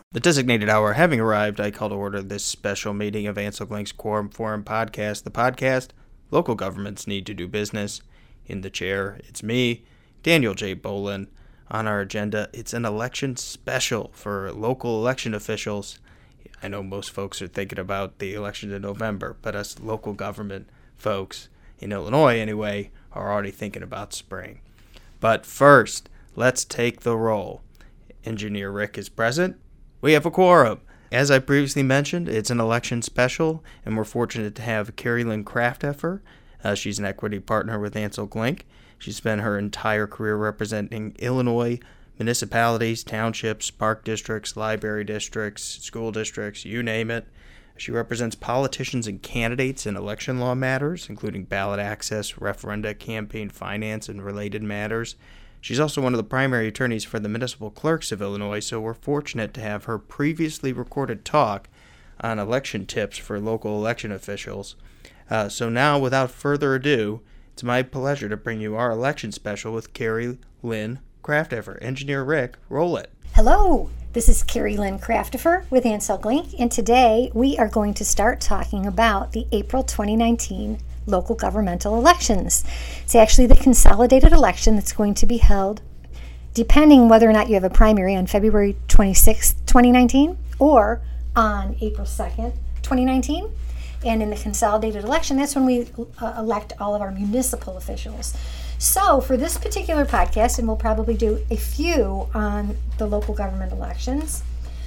The designated hour having arrived, I call to order this special meeting of Ansel Glink's Quorum Forum podcast. The podcast, Local Governments Need to Do Business. In the chair, it's me, Daniel J. Bolin. On our agenda, it's an election special for local election officials. I know most folks are thinking about the election in November, but us local government folks, in Illinois anyway, are already thinking about spring. But first, let's take the roll. Engineer Rick is present. We have a quorum. As I previously mentioned, it's an election special, and we're fortunate to have Carrie Lynn Krafteffer. She's an equity partner with Ansel Glink. She spent her entire career representing Illinois municipalities, townships, park districts, library districts, school districts, you name it. She represents politicians and candidates in election law matters, including ballot access, referenda, campaign finance, and related matters. She's also one of the primary attorneys for the municipal clerks of Illinois, so we're fortunate to have her previously recorded talk on election tips for local election officials. So now, without further ado, it's my pleasure to bring you our election special with Carrie Lynn Krafteffer. Engineer Rick, roll it. Hello, this is Carrie Lynn Krafteffer with Ansel Glink, and today we are going to start talking about the April 2019 local governmental elections. It's actually the consolidated election that's going to be held depending whether or not you have a primary on February 26th, 2019 or on April 2nd, 2019. And in the consolidated election, that's when we elect all of our municipal officials. So for this particular podcast, and we'll probably do a few on the local government elections,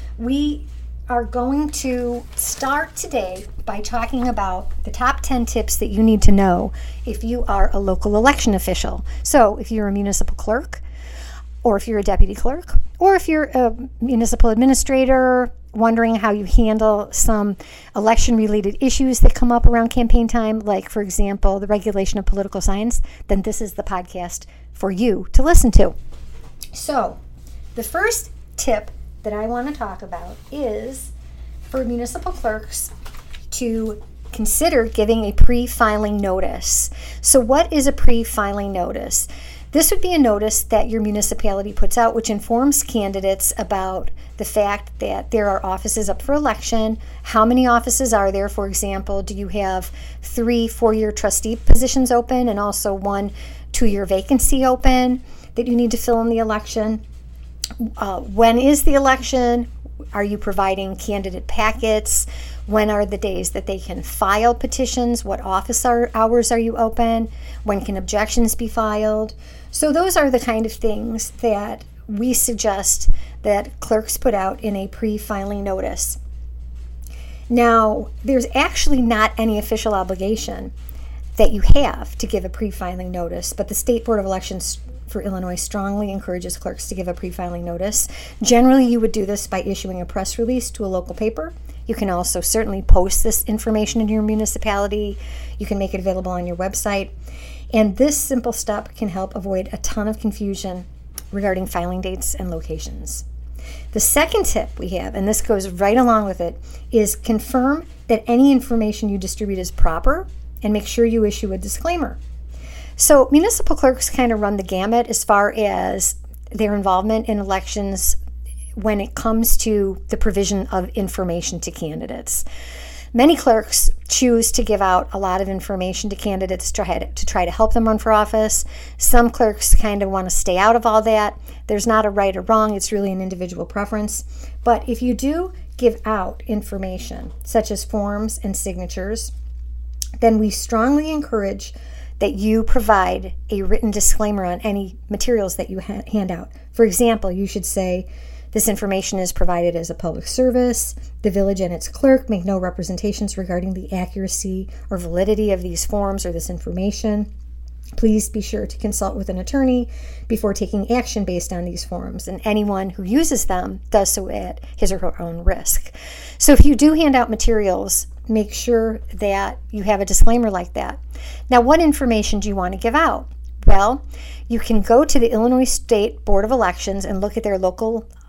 we are going to start today by talking about the top 10 tips that you need to know if you are a local election official. So if you're a municipal clerk, or if you're a deputy clerk, or if you're a municipal administrator wondering how you handle some election-related issues that come up around campaign time, like, for example, the regulation of political science, then this is the podcast for you to listen to. So the first tip that I want to talk about is for municipal clerks to consider giving a pre-filing notice. So what is a pre-filing notice? This would be a notice that your municipality puts out which informs candidates about the fact that there are offices up for election. How many offices are there? For example, do you have 3 4-year trustee positions open and also 1 2-year vacancy open that you need to fill in the election? When is the election? Are you providing candidate packets? When are the days that they can file petitions? What office hours are you open? When can objections be filed? So those are the kind of things that we suggest that clerks put out in a pre-filing notice. Now, there's actually not any official obligation that you have to give a pre-filing notice, but the State Board of Elections for Illinois strongly encourages clerks to give a pre-filing notice. Generally, you would do this by issuing a press release to a local paper. You can also certainly post this information in your municipality. You can make it available on your website. And this simple step can help avoid a ton of confusion regarding filing dates and locations. The second tip we have, and this goes right along with it, is confirm that any information you distribute is proper and make sure you issue a disclaimer. So municipal clerks kind of run the gamut as far as their involvement in elections when it comes to the provision of information to candidates. Many clerks choose to give out a lot of information to candidates to try to help them run for office. Some clerks kind of want to stay out of all that. There's not a right or wrong. It's really an individual preference. But if you do give out information, such as forms and signatures, then we strongly encourage that you provide a written disclaimer on any materials that you hand out. For example, you should say, this information is provided as a public service. The village and its clerk make no representations regarding the accuracy or validity of these forms or this information. Please be sure to consult with an attorney before taking action based on these forms, and anyone who uses them does so at his or her own risk. So if you do hand out materials, make sure that you have a disclaimer like that. Now, what information do you want to give out? Well, you can go to the Illinois State Board of Elections and look at their local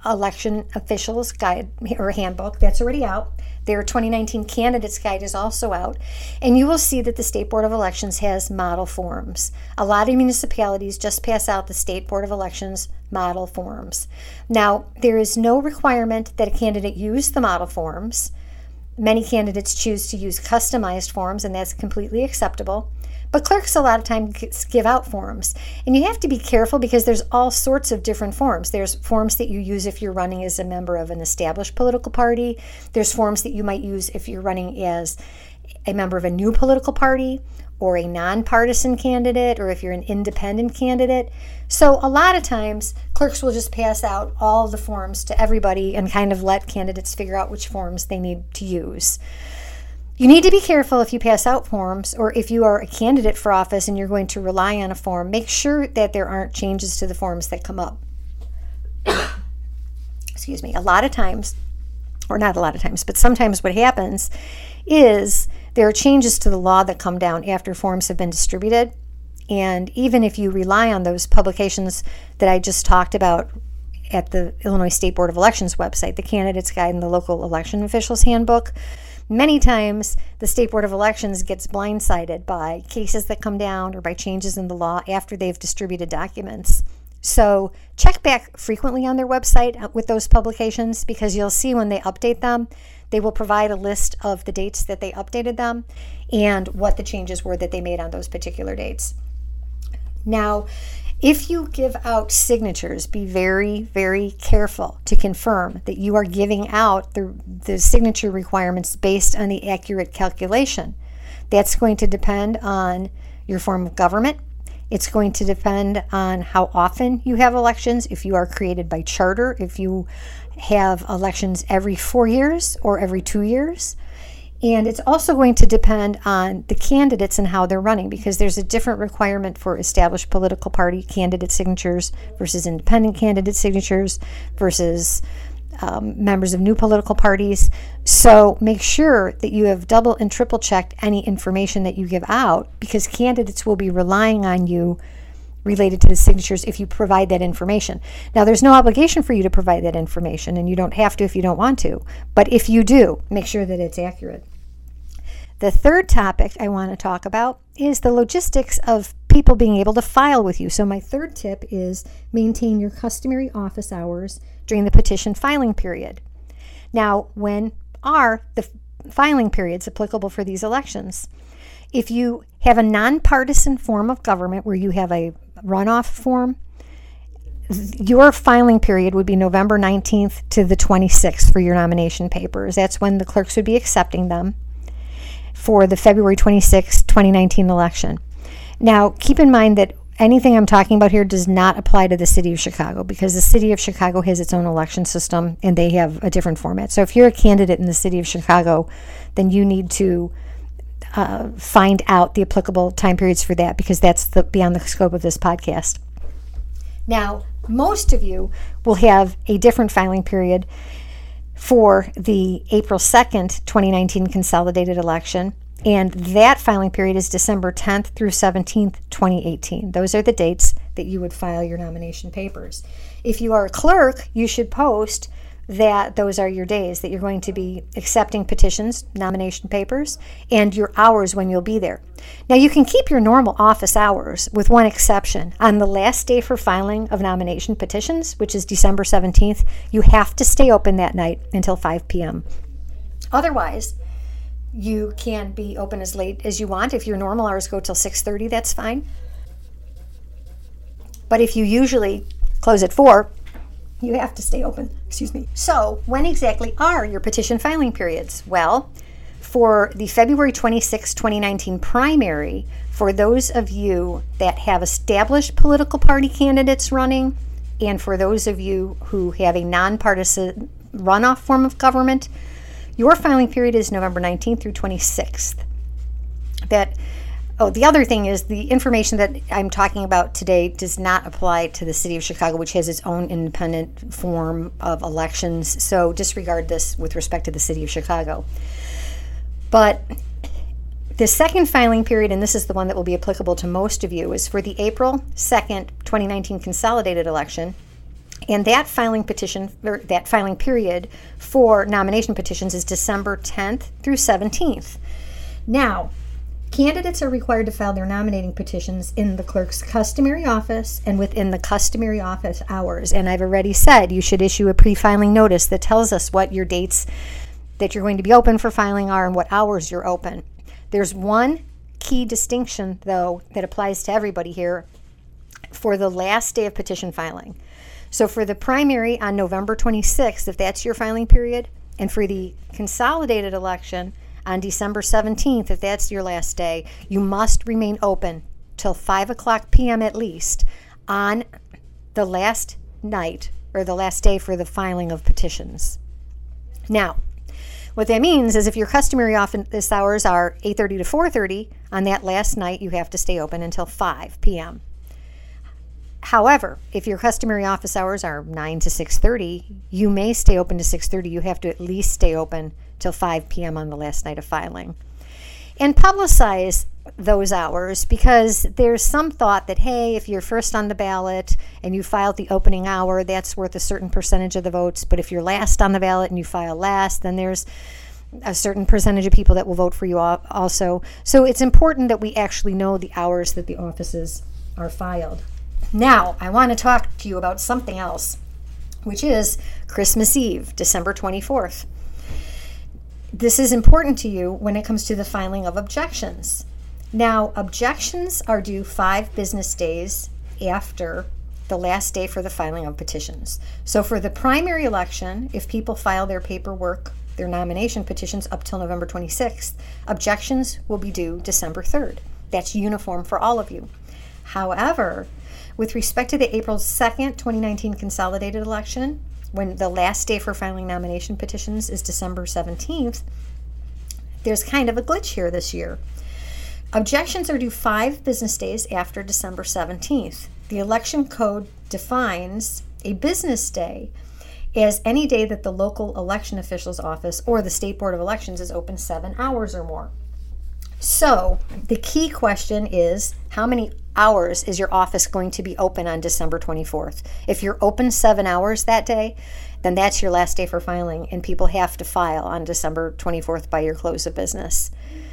election officials guide or handbook. That's already out. Their 2019 candidates guide is also out. And you will see that the State Board of Elections has model forms. A lot of municipalities just pass out the State Board of Elections model forms. Now, there is no requirement that a candidate use the model forms. Many candidates choose to use customized forms, and that's completely acceptable. But clerks a lot of times give out forms. And you have to be careful because there's all sorts of different forms. There's forms that you use if you're running as a member of an established political party. There's forms that you might use if you're running as a member of a new political party or a nonpartisan candidate, or if you're an independent candidate. So a lot of times clerks will just pass out all the forms to everybody and kind of let candidates figure out which forms they need to use. You need to be careful if you pass out forms, or if you are a candidate for office and you're going to rely on a form, make sure that there aren't changes to the forms that come up. Excuse me. A lot of times, or not a lot of times, but sometimes what happens is there are changes to the law that come down after forms have been distributed. And even if you rely on those publications that I just talked about at the Illinois State Board of Elections website, the Candidates Guide and the Local Election Officials Handbook, many times the State Board of Elections gets blindsided by cases that come down or by changes in the law after they've distributed documents. So check back frequently on their website with those publications, because you'll see when they update them, they will provide a list of the dates that they updated them and what the changes were that they made on those particular dates. Now, if you give out signatures, be very, very careful to confirm that you are giving out the signature requirements based on the accurate calculation. That's going to depend on your form of government. It's going to depend on how often you have elections, if you are created by charter, if you have elections every 4 years or every 2 years. And it's also going to depend on the candidates and how they're running, because there's a different requirement for established political party candidate signatures versus independent candidate signatures versus members of new political parties. So make sure that you have double and triple checked any information that you give out, because candidates will be relying on you related to the signatures if you provide that information. Now, there's no obligation for you to provide that information, and you don't have to if you don't want to. But if you do, make sure that it's accurate. The third topic I want to talk about is the logistics of people being able to file with you. So my third tip is maintain your customary office hours during the petition filing period. Now, when are the filing periods applicable for these elections? If you have a nonpartisan form of government where you have a runoff form, your filing period would be November 19th to the 26th for your nomination papers. That's when the clerks would be accepting them for the February 26, 2019 election. Now, keep in mind that anything I'm talking about here does not apply to the city of Chicago, because the city of Chicago has its own election system and they have a different format. So if you're a candidate in the city of Chicago, then you need to find out the applicable time periods for that, because that's beyond the scope of this podcast. Now, most of you will have a different filing period for the April 2nd, 2019 consolidated election, and that filing period is December 10th through 17th, 2018. Those are the dates that you would file your nomination papers. If you are a clerk, you should post that those are your days that you're going to be accepting petitions, nomination papers, and your hours when you'll be there. Now, you can keep your normal office hours with one exception. On the last day for filing of nomination petitions, which is December 17th, you have to stay open that night until 5 p.m. Otherwise, you can be open as late as you want. If your normal hours go till 6:30, that's fine. But if you usually close at 4, you have to stay open. So, when exactly are your petition filing periods? Well, for the February 26, 2019 primary, for those of you that have established political party candidates running, and for those of you who have a nonpartisan runoff form of government, your filing period is November 19th through 26th. The other thing is the information that I'm talking about today does not apply to the city of Chicago, which has its own independent form of elections. So disregard this with respect to the city of Chicago. But the second filing period, and this is the one that will be applicable to most of you, is for the April 2nd, 2019 consolidated election. And that filing period for nomination petitions is December 10th through 17th. Now, candidates are required to file their nominating petitions in the clerk's customary office and within the customary office hours. And I've already said you should issue a pre-filing notice that tells us what your dates that you're going to be open for filing are and what hours you're open. There's one key distinction, though, that applies to everybody here for the last day of petition filing. So for the primary on November 26th, if that's your filing period, and for the consolidated election on December 17th, if that's your last day, you must remain open till 5 o'clock p.m. at least on the last night or the last day for the filing of petitions. Now, what that means is if your customary office hours are 8:30 to 4:30, on that last night you have to stay open until 5 p.m. However, if your customary office hours are 9 to 6:30, you may stay open to 6:30. You have to at least stay open till 5 p.m. on the last night of filing. And publicize those hours, because there's some thought that, hey, if you're first on the ballot and you filed the opening hour, that's worth a certain percentage of the votes. But if you're last on the ballot and you file last, then there's a certain percentage of people that will vote for you also. So it's important that we actually know the hours that the offices are filed. Now, I want to talk to you about something else, which is Christmas Eve, December 24th. This is important to you when it comes to the filing of objections. Now, objections are due 5 business days after the last day for the filing of petitions. So for the primary election, if people file their paperwork, their nomination petitions up till November 26th, objections will be due December 3rd. That's uniform for all of you. However, with respect to the April 2nd, 2019 consolidated election, when the last day for filing nomination petitions is December 17th, there's kind of a glitch here this year. Objections are due 5 business days after December 17th. The election code defines a business day as any day that the local election official's office or the State Board of Elections is open 7 hours or more. So the key question is, how many hours is your office going to be open on December 24th? If you're open 7 hours that day, then that's your last day for filing, and people have to file on December 24th by your close of business.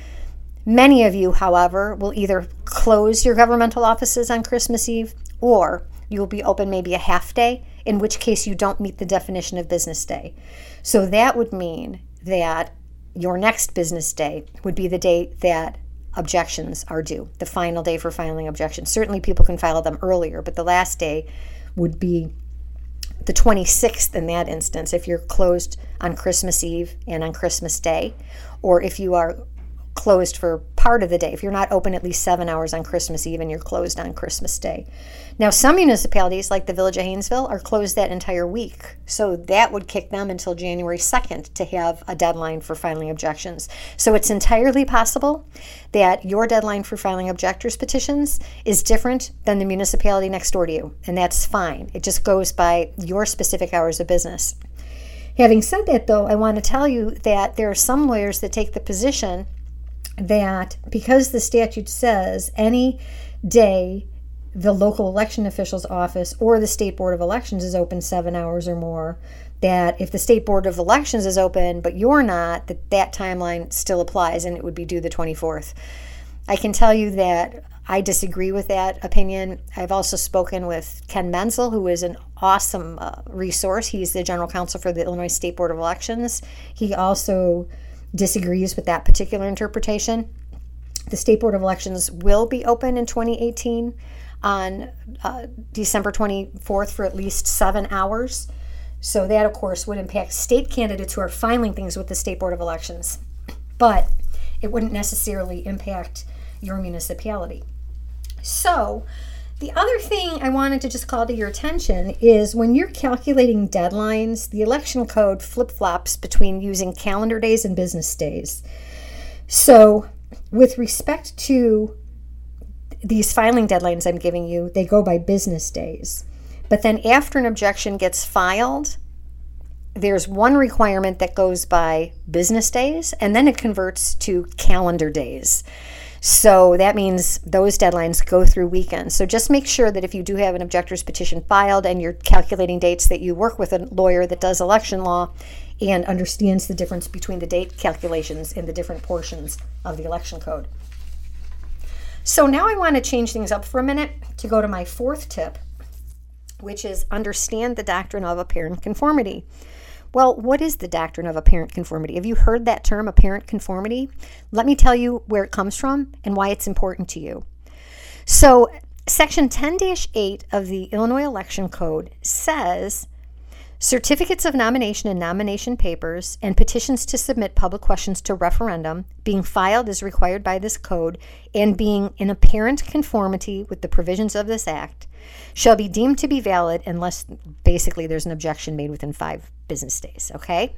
Many of you, however, will either close your governmental offices on Christmas Eve, or you will be open maybe a half day, in which case you don't meet the definition of business day. So that would mean that your next business day would be the day that objections are due, the final day for filing objections. Certainly people can file them earlier, but the last day would be the 26th in that instance if you're closed on Christmas Eve and on Christmas Day, or if you are closed for part of the day, if you're not open at least 7 hours on Christmas Eve and you're closed on Christmas Day. Now, some municipalities, like the Village of Haynesville, are closed that entire week. So that would kick them until January 2nd to have a deadline for filing objections. So it's entirely possible that your deadline for filing objectors' petitions is different than the municipality next door to you, and that's fine. It just goes by your specific hours of business. Having said that, though, I want to tell you that there are some lawyers that take the position that because the statute says any day the local election official's office or the State Board of Elections is open 7 hours or more, that if the State Board of Elections is open but you're not, that timeline still applies and it would be due the 24th. I can tell you that I disagree with that opinion. I've also spoken with Ken Menzel, who is an awesome resource. He's the general counsel for the Illinois State Board of Elections. He also disagrees with that particular interpretation. The State Board of Elections will be open in 2018 on December 24th for at least 7 hours. So that, of course, would impact state candidates who are filing things with the State Board of Elections. But it wouldn't necessarily impact your municipality. So the other thing I wanted to just call to your attention is when you're calculating deadlines, the election code flip-flops between using calendar days and business days. So with respect to these filing deadlines I'm giving you, they go by business days. But then after an objection gets filed, there's one requirement that goes by business days, and then it converts to calendar days. So that means those deadlines go through weekends. So just make sure that if you do have an objector's petition filed and you're calculating dates, that you work with a lawyer that does election law and understands the difference between the date calculations in the different portions of the election code. So now I want to change things up for a minute to go to my fourth tip, which is understand the doctrine of apparent conformity. Well, what is the doctrine of apparent conformity? Have you heard that term, apparent conformity? Let me tell you where it comes from and why it's important to you. So, Section 10-8 of the Illinois Election Code says certificates of nomination and nomination papers and petitions to submit public questions to referendum being filed as required by this code and being in apparent conformity with the provisions of this act shall be deemed to be valid unless basically there's an objection made within 5 business days, okay?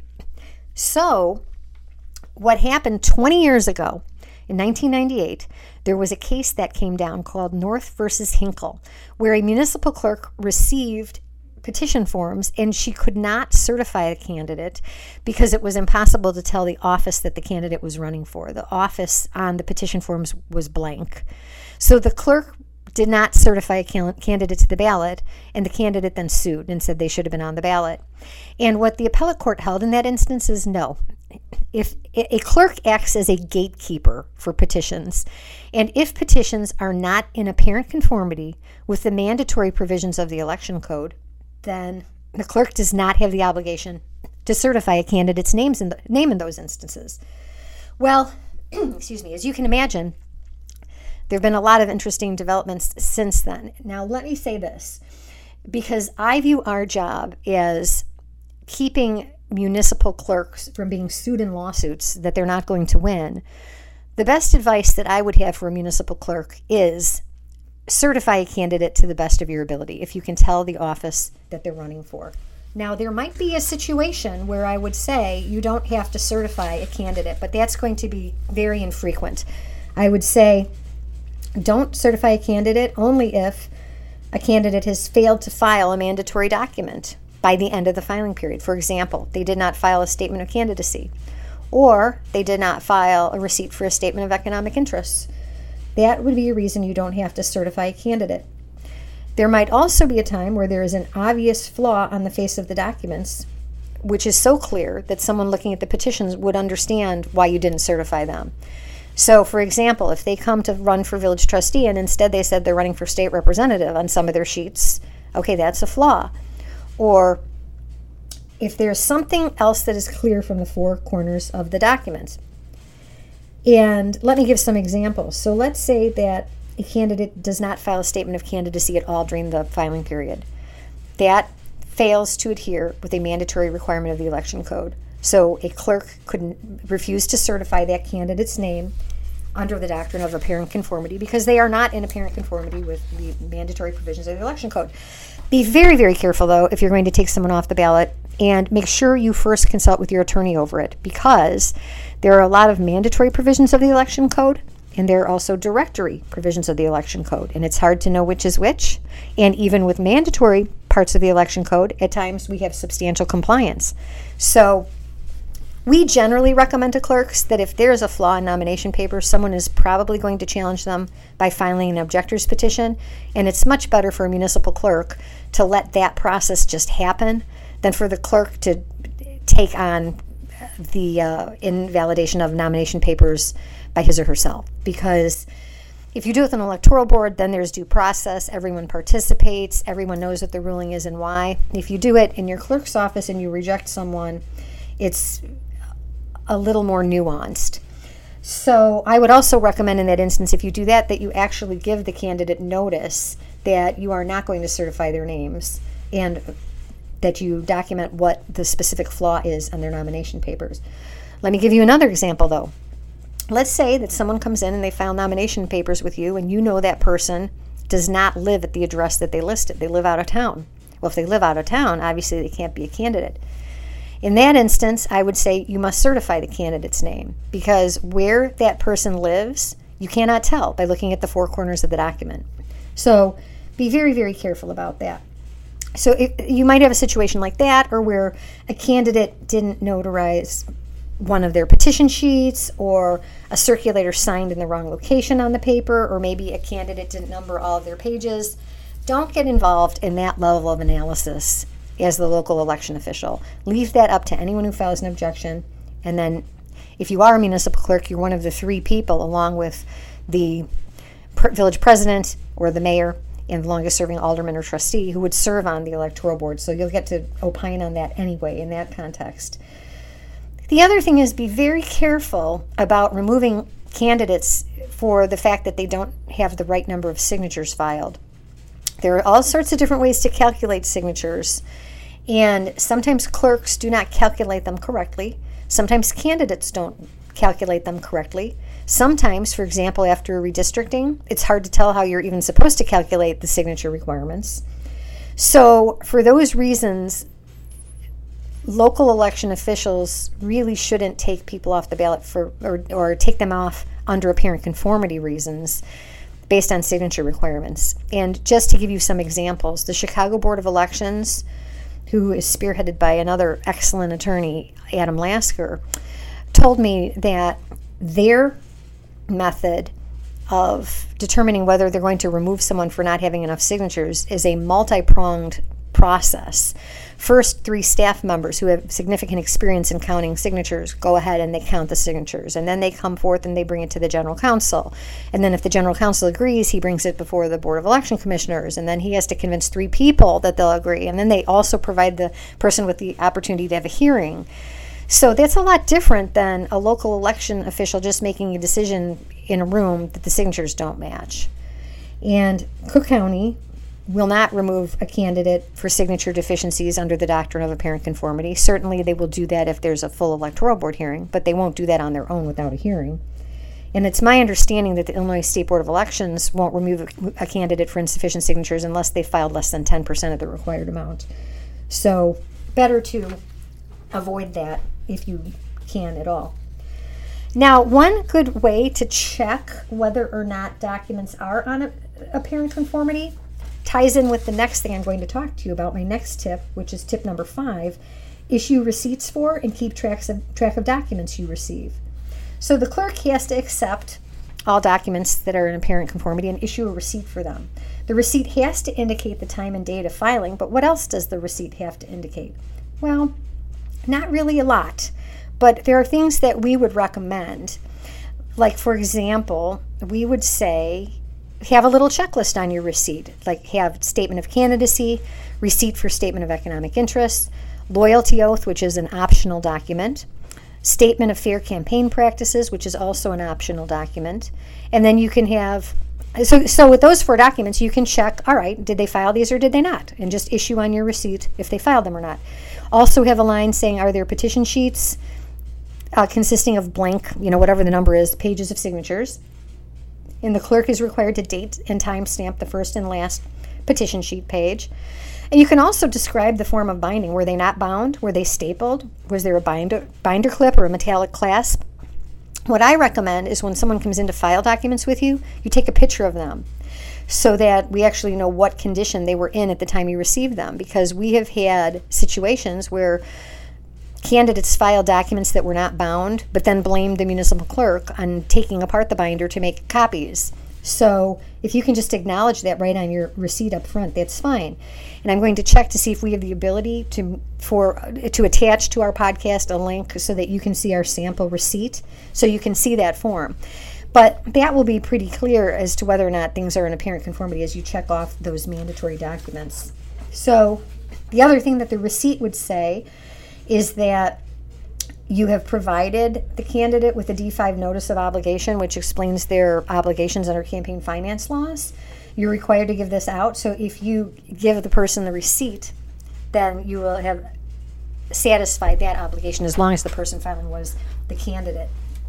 So what happened 20 years ago, in 1998, there was a case that came down called North versus Hinkle, where a municipal clerk received petition forms and she could not certify a candidate because it was impossible to tell the office that the candidate was running for. The office on the petition forms was blank. So the clerk did not certify a candidate to the ballot, and the candidate then sued and said they should have been on the ballot. And what the appellate court held in that instance is no. If a clerk acts as a gatekeeper for petitions, and if petitions are not in apparent conformity with the mandatory provisions of the election code, then the clerk does not have the obligation to certify a candidate's name in those instances. Well, excuse me, as you can imagine, there have been a lot of interesting developments since then. Now, let me say this, because I view our job as keeping municipal clerks from being sued in lawsuits that they're not going to win. The best advice that I would have for a municipal clerk is certify a candidate to the best of your ability if you can tell the office that they're running for. Now, there might be a situation where I would say you don't have to certify a candidate, but that's going to be very infrequent. I would say don't certify a candidate only if a candidate has failed to file a mandatory document by the end of the filing period. For example, they did not file a statement of candidacy, or they did not file a receipt for a statement of economic interests. That would be a reason you don't have to certify a candidate. There might also be a time where there is an obvious flaw on the face of the documents, which is so clear that someone looking at the petitions would understand why you didn't certify them. So, for example, if they come to run for village trustee and instead they said they're running for state representative on some of their sheets, okay, that's a flaw. Or if there's something else that is clear from the 4 corners of the document. And let me give some examples. So let's say that a candidate does not file a statement of candidacy at all during the filing period. That fails to adhere with a mandatory requirement of the election code. So a clerk could refuse to certify that candidate's name under the doctrine of apparent conformity because they are not in apparent conformity with the mandatory provisions of the election code. Be very, very careful, though, if you're going to take someone off the ballot, and make sure you first consult with your attorney over it, because there are a lot of mandatory provisions of the election code, and there are also directory provisions of the election code, and it's hard to know which is which. And even with mandatory parts of the election code, at times we have substantial compliance. So we generally recommend to clerks that if there's a flaw in nomination papers, someone is probably going to challenge them by filing an objector's petition, and it's much better for a municipal clerk to let that process just happen than for the clerk to take on the invalidation of nomination papers by his or herself. Because if you do it with an electoral board, then there's due process, everyone participates, everyone knows what the ruling is and why. If you do it in your clerk's office and you reject someone, it's a little more nuanced. So I would also recommend in that instance, if you do that, that you actually give the candidate notice that you are not going to certify their names and that you document what the specific flaw is on their nomination papers. Let me give you another example, though. Let's say that someone comes in and they file nomination papers with you, and you know that person does not live at the address that they listed. They live out of town. Well, if they live out of town, obviously they can't be a candidate. In that instance, I would say you must certify the candidate's name, because where that person lives, you cannot tell by looking at the 4 corners of the document. So be very, very careful about that. So you might have a situation like that, or where a candidate didn't notarize one of their petition sheets, or a circulator signed in the wrong location on the paper, or maybe a candidate didn't number all of their pages. Don't get involved in that level of analysis as the local election official. Leave that up to anyone who files an objection. And then if you are a municipal clerk, you're one of the 3 people, along with the village president or the mayor and the longest serving alderman or trustee, who would serve on the electoral board. So you'll get to opine on that anyway in that context. The other thing is, be very careful about removing candidates for the fact that they don't have the right number of signatures filed. There are all sorts of different ways to calculate signatures, and sometimes clerks do not calculate them correctly. Sometimes candidates don't calculate them correctly. Sometimes, for example, after redistricting, it's hard to tell how you're even supposed to calculate the signature requirements. So for those reasons, local election officials really shouldn't take people off the ballot or take them off under apparent conformity reasons based on signature requirements. And just to give you some examples, the Chicago Board of Elections, who is spearheaded by another excellent attorney, Adam Lasker, told me that their method of determining whether they're going to remove someone for not having enough signatures is a multi-pronged process. First, 3 staff members who have significant experience in counting signatures go ahead and they count the signatures, and then they come forth and they bring it to the general counsel. And then if the general counsel agrees, he brings it before the Board of Election Commissioners, and then he has to convince 3 people that they'll agree, and then they also provide the person with the opportunity to have a hearing. So that's a lot different than a local election official just making a decision in a room that the signatures don't match. And Cook County will not remove a candidate for signature deficiencies under the doctrine of apparent conformity. Certainly they will do that if there's a full electoral board hearing, but they won't do that on their own without a hearing. And it's my understanding that the Illinois State Board of Elections won't remove a candidate for insufficient signatures unless they filed less than 10% of the required amount. So better to avoid that if you can at all. Now, one good way to check whether or not documents are on apparent conformity ties in with the next thing I'm going to talk to you about, my next tip, which is tip number 5. Issue receipts for and keep track of documents you receive. So the clerk has to accept all documents that are in apparent conformity and issue a receipt for them. The receipt has to indicate the time and date of filing, but what else does the receipt have to indicate? Well, not really a lot, but there are things that we would recommend. Like, for example, we would say, have a little checklist on your receipt, like have statement of candidacy, receipt for statement of economic interest, loyalty oath, which is an optional document, statement of fair campaign practices, which is also an optional document. And then you can have, so with those 4 documents, you can check, all right, did they file these or did they not? And just issue on your receipt if they filed them or not. Also have a line saying, are there petition sheets consisting of blank, whatever the number is, pages of signatures. And the clerk is required to date and time stamp the first and last petition sheet page. And you can also describe the form of binding. Were they not bound? Were they stapled? Was there a binder clip or a metallic clasp? What I recommend is when someone comes in to file documents with you, you take a picture of them so that we actually know what condition they were in at the time you received them. Because we have had situations where candidates filed documents that were not bound, but then blamed the municipal clerk on taking apart the binder to make copies. So if you can just acknowledge that right on your receipt up front, that's fine. And I'm going to check to see if we have the ability to attach to our podcast a link so that you can see our sample receipt, so you can see that form. But that will be pretty clear as to whether or not things are in apparent conformity as you check off those mandatory documents. So the other thing that the receipt would say is that you have provided the candidate with a D5 notice of obligation, which explains their obligations under campaign finance laws. You're required to give this out. So if you give the person the receipt, then you will have satisfied that obligation as long as the person filing was the candidate.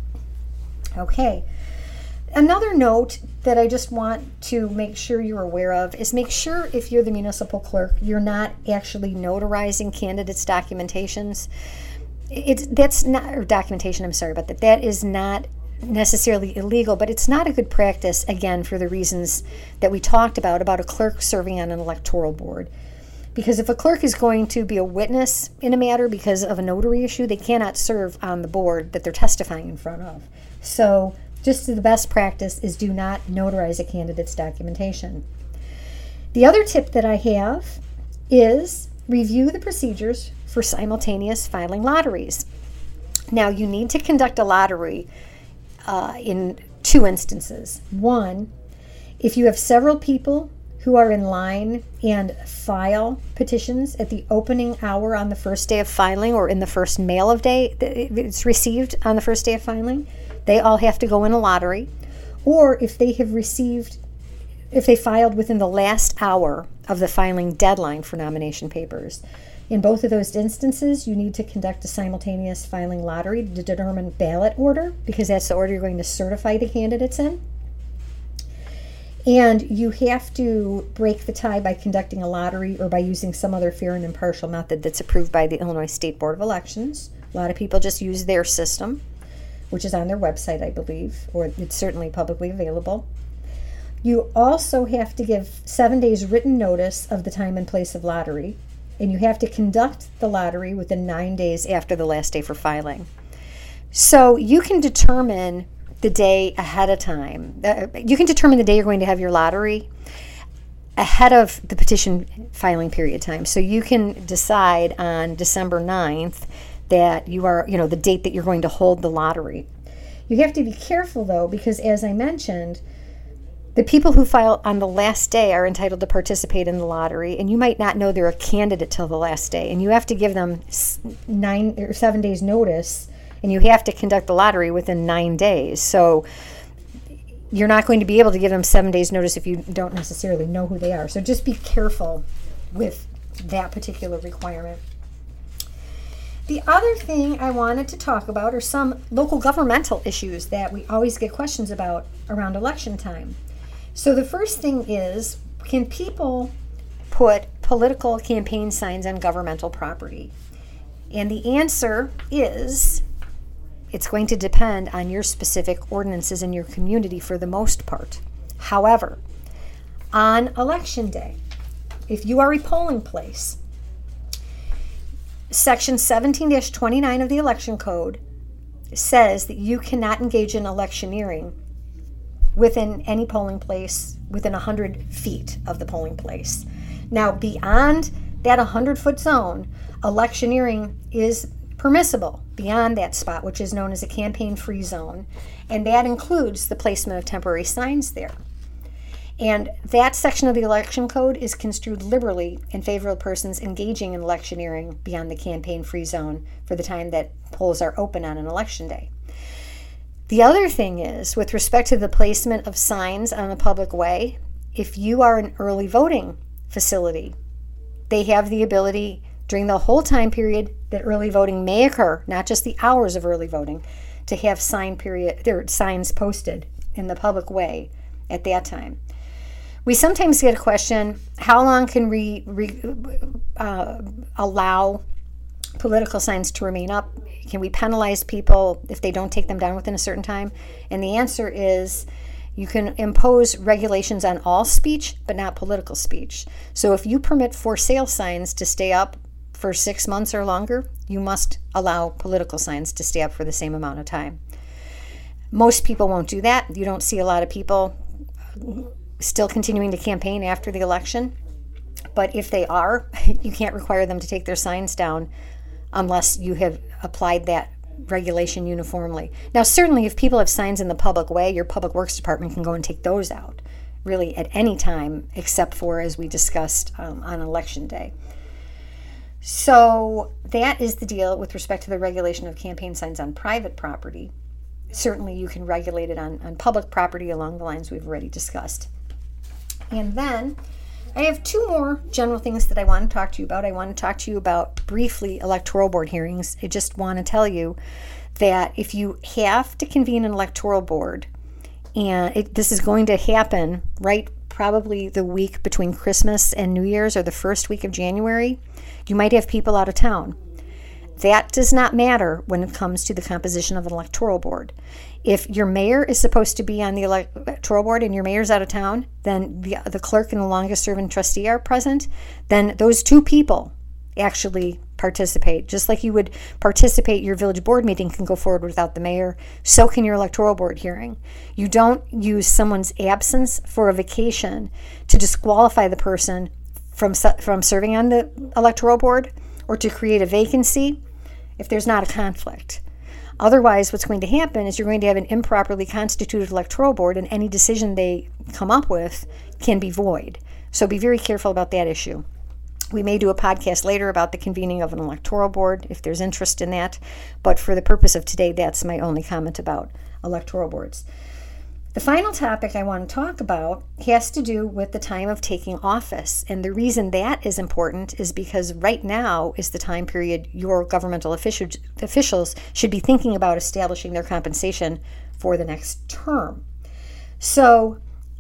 Okay. Another note that I just want to make sure you're aware of is make sure if you're the municipal clerk, you're not actually notarizing candidates' documentations. That's not, or documentation, I'm sorry about that. That is not necessarily illegal, but it's not a good practice, again, for the reasons that we talked about a clerk serving on an electoral board. Because if a clerk is going to be a witness in a matter because of a notary issue, they cannot serve on the board that they're testifying in front of. So just the best practice is do not notarize a candidate's documentation. The other tip that I have is review the procedures for simultaneous filing lotteries. Now, you need to conduct a lottery in two instances. One, if you have several people who are in line and file petitions at the opening hour on the first day of filing or in the first mail of day it's received on the first day of filing, they all have to go in a lottery. Or if they filed within the last hour of the filing deadline for nomination papers. In both of those instances, you need to conduct a simultaneous filing lottery to determine ballot order, because that's the order you're going to certify the candidates in. And you have to break the tie by conducting a lottery or by using some other fair and impartial method that's approved by the Illinois State Board of Elections. A lot of people just use their system, which is on their website, I believe, or it's certainly publicly available. You also have to give 7 days written notice of the time and place of lottery, and you have to conduct the lottery within 9 days after the last day for filing. So you can determine the day ahead of time. You can determine the day you're going to have your lottery ahead of the petition filing period time. So you can decide on December 9th that you are, the date that you're going to hold the lottery. You have to be careful, though, because as I mentioned, the people who file on the last day are entitled to participate in the lottery, and you might not know they're a candidate till the last day, and you have to give them 9 or 7 days notice, and you have to conduct the lottery within 9 days. So you're not going to be able to give them 7 days notice if you don't necessarily know who they are. So just be careful with that particular requirement. The other thing I wanted to talk about are some local governmental issues that we always get questions about around election time. So the first thing is, can people put political campaign signs on governmental property? And the answer is, it's going to depend on your specific ordinances in your community for the most part. However, on election day, if you are a polling place, Section 17-29 of the Election Code says that you cannot engage in electioneering within any polling place within 100 feet of the polling place. Now, beyond that 100-foot zone, electioneering is permissible beyond that spot, which is known as a campaign-free zone, and that includes the placement of temporary signs there. And that section of the Election Code is construed liberally in favor of persons engaging in electioneering beyond the campaign-free zone for the time that polls are open on an election day. The other thing is, with respect to the placement of signs on a public way, if you are an early voting facility, they have the ability during the whole time period that early voting may occur, not just the hours of early voting, to have signs posted in the public way at that time. We sometimes get a question, how long can we allow political signs to remain up? Can we penalize people if they don't take them down within a certain time? And the answer is, you can impose regulations on all speech, but not political speech. So if you permit for sale signs to stay up for 6 months or longer, you must allow political signs to stay up for the same amount of time. Most people won't do that. You don't see a lot of people still continuing to campaign after the election. But if they are, you can't require them to take their signs down unless you have applied that regulation uniformly. Now, certainly if people have signs in the public way, your public works department can go and take those out, really at any time, except for, as we discussed, on election day. So that is the deal with respect to the regulation of campaign signs on private property. Certainly you can regulate it on public property along the lines we've already discussed. And then I have two more general things that I want to talk to you about. I want to talk to you about briefly electoral board hearings. I just want to tell you that if you have to convene an electoral board, and this is going to happen right probably the week between Christmas and New Year's or the first week of January, you might have people out of town. That does not matter when it comes to the composition of an electoral board. If your mayor is supposed to be on the electoral board and your mayor's out of town, then the clerk and the longest serving trustee are present, then those two people actually participate. Just like you would participate, your village board meeting can go forward without the mayor, so can your electoral board hearing. You don't use someone's absence for a vacation to disqualify the person from serving on the electoral board or to create a vacancy if there's not a conflict. Otherwise, what's going to happen is you're going to have an improperly constituted electoral board, and any decision they come up with can be void. So be very careful about that issue. We may do a podcast later about the convening of an electoral board if there's interest in that, but for the purpose of today, that's my only comment about electoral boards. The final topic I want to talk about has to do with the time of taking office. And the reason that is important is because right now is the time period your governmental officials should be thinking about establishing their compensation for the next term. So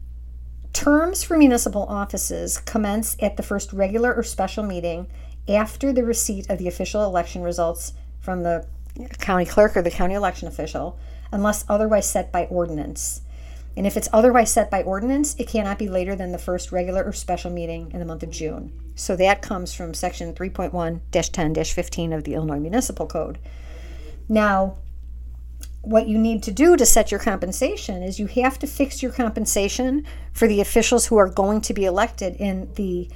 terms for municipal offices commence at the first regular or special meeting after the receipt of the official election results from the county clerk or the county election official, unless otherwise set by ordinance. And if it's otherwise set by ordinance, it cannot be later than the first regular or special meeting in the month of June. So that comes from section 3.1-10-15 of the Illinois Municipal Code. Now, what you need to do to set your compensation is you have to fix your compensation for the officials who are going to be elected in the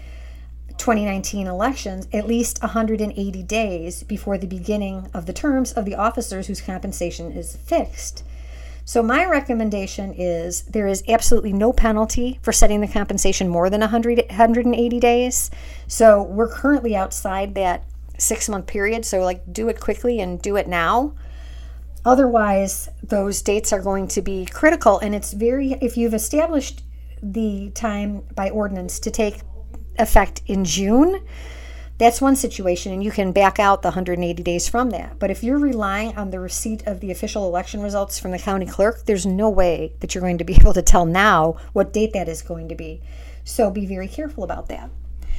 2019 elections at least 180 days before the beginning of the terms of the officers whose compensation is fixed. So my recommendation is there is absolutely no penalty for setting the compensation more than 180 days. So we're currently outside that 6-month period. So do it quickly and do it now. Otherwise, those dates are going to be critical. And if you've established the time by ordinance to take effect in June, that's one situation, and you can back out the 180 days from that. But if you're relying on the receipt of the official election results from the county clerk, there's no way that you're going to be able to tell now what date that is going to be. So be very careful about that.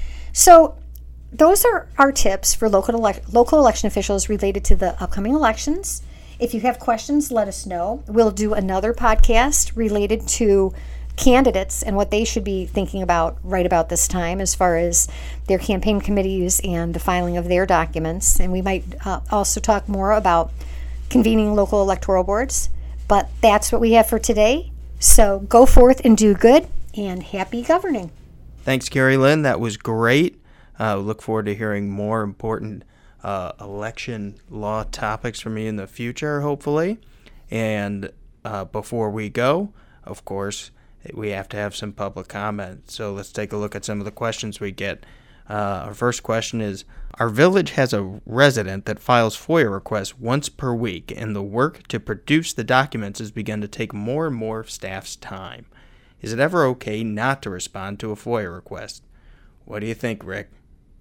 So those are our tips for local election officials related to the upcoming elections. If you have questions, let us know. We'll do another podcast related to candidates and what they should be thinking about right about this time as far as their campaign committees and the filing of their documents. And we might also talk more about convening local electoral boards. But that's what we have for today. So go forth and do good, and happy governing. Thanks, Carrie Lynn. That was great. Look forward to hearing more important election law topics from you in the future, hopefully. And before we go, of course, we have to have some public comment. So let's take a look at some of the questions we get. Our first question is, our village has a resident that files FOIA requests once per week, and the work to produce the documents has begun to take more and more of staff's time. Is it ever okay not to respond to a FOIA request? What do you think, Rick?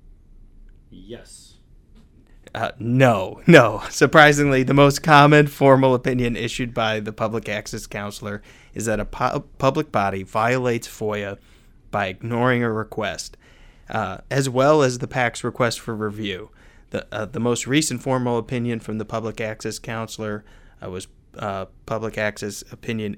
Yes. No. Surprisingly, the most common formal opinion issued by the public access counselor is that a public body violates FOIA by ignoring a request, as well as the PAC's request for review. The most recent formal opinion from the public access counselor was Public Access Opinion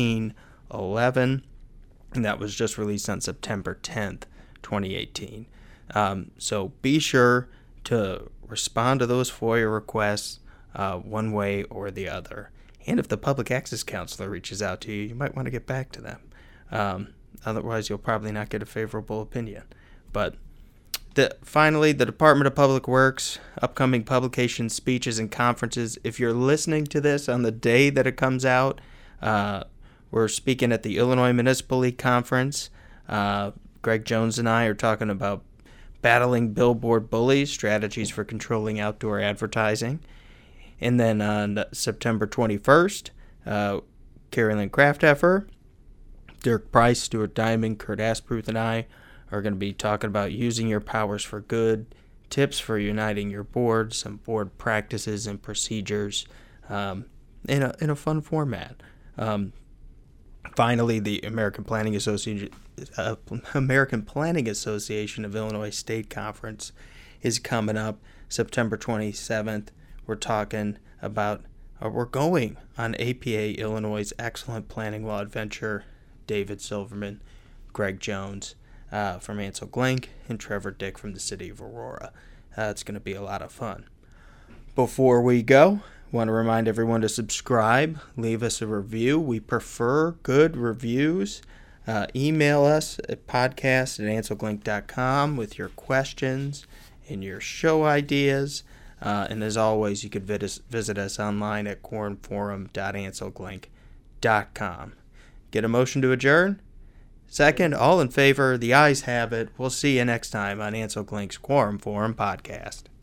1811, and that was just released on September 10th, 2018. So be sure to respond to those FOIA requests one way or the other. And if the public access counselor reaches out to you, you might want to get back to them. Otherwise, you'll probably not get a favorable opinion. But finally, the Department of Public Works, upcoming publications, speeches, and conferences. If you're listening to this on the day that it comes out, we're speaking at the Illinois Municipal League Conference. Greg Jones and I are talking about battling billboard bullies, strategies for controlling outdoor advertising. And then on September 21st, Carrie Lynn Krafteffer, Dirk Price, Stuart Diamond, Kurt Asperuth, and I are going to be talking about using your powers for good, tips for uniting your board, some board practices and procedures in a fun format. Finally, the American Planning Association of Illinois State Conference is coming up September 27th. We're talking about, we're going on APA Illinois' Excellent Planning Law Adventure. David Silverman, Greg Jones from Ansel Glink, and Trevor Dick from the city of Aurora. It's going to be a lot of fun. Before we go, want to remind everyone to subscribe, leave us a review. We prefer good reviews. Email us at podcast@anselglink.com with your questions and your show ideas. And as always, you could visit us online at quorumforum.anselglink.com. Get a motion to adjourn? Second, all in favor, the ayes have it. We'll see you next time on Ansel Glink's Quorum Forum podcast.